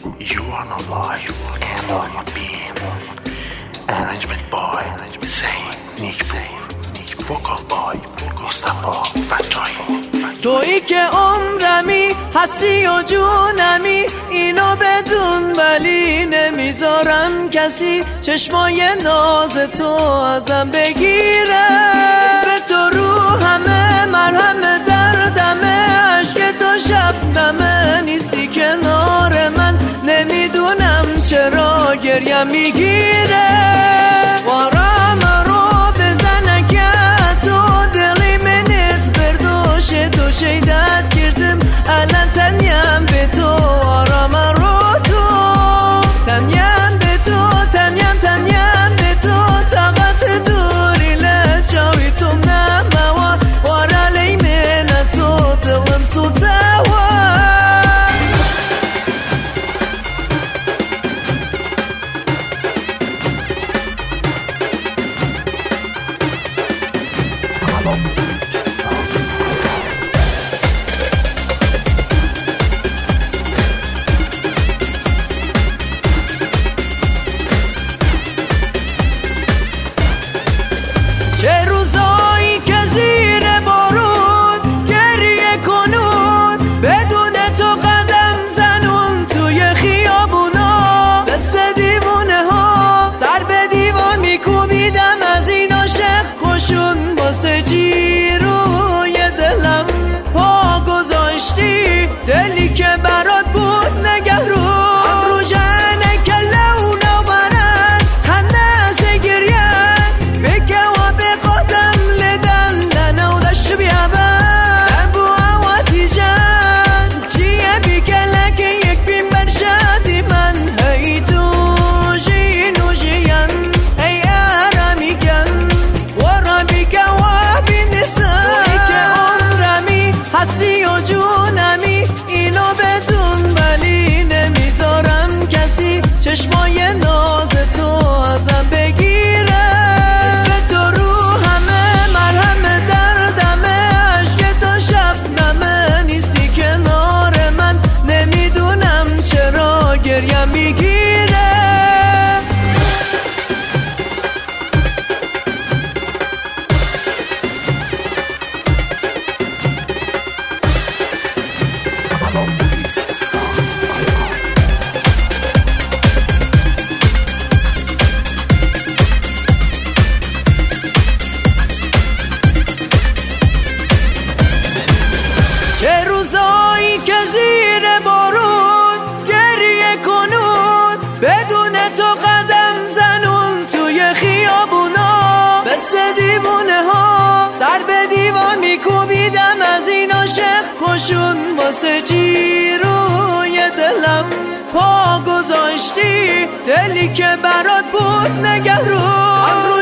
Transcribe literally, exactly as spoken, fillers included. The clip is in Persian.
You are not life and all your being. Arrangement by Zain نیکپور، وکال بای مصطفی فتایی. تویی که عمرمی هستی و جونمی، اینو بدون ولی نمیذارم کسی چشمای ناز تو ازم بگیره. به تو رو همه مرهم دردمه، عشق تو شبنمه، نیستی کنار من، نمیدونم چرا گریم میگیره. وارم رو بزنه که تو دلی منت بردوشه، تو شیدت کردم الان تنیم به تو. آرام رو تو تنیم به تو، تنیم تنیم به تو، طاقت دوری لجاوی تو نموا، وارا لی من تو دلم سوتوا. چه روزایی که زیر بارون گریه کنون، بدون تو قدم زنون توی خیابونا، مثل دیوونه ها سر به دیوار میکوبیدم از این عاشق کشون. واسه جیروی دلم پا گذاشتی، دلی که برات بود نگرون. چشمای ناز تو ازم بگیره. به تو رو همه مرهم دردمه، عشق تو شبنمه، نیستی کنار من، نمیدونم چرا گریم میگیره. چه روزایی که زیر بارون گریه کنون، بدون تو قدم زنون توی خیابونا، مثل دیوونه ها سر به دیوار میکوبیدم از این عاشق کشون. واسه جیروی دلم پا گذاشتی، دلی که برات بود نگرون.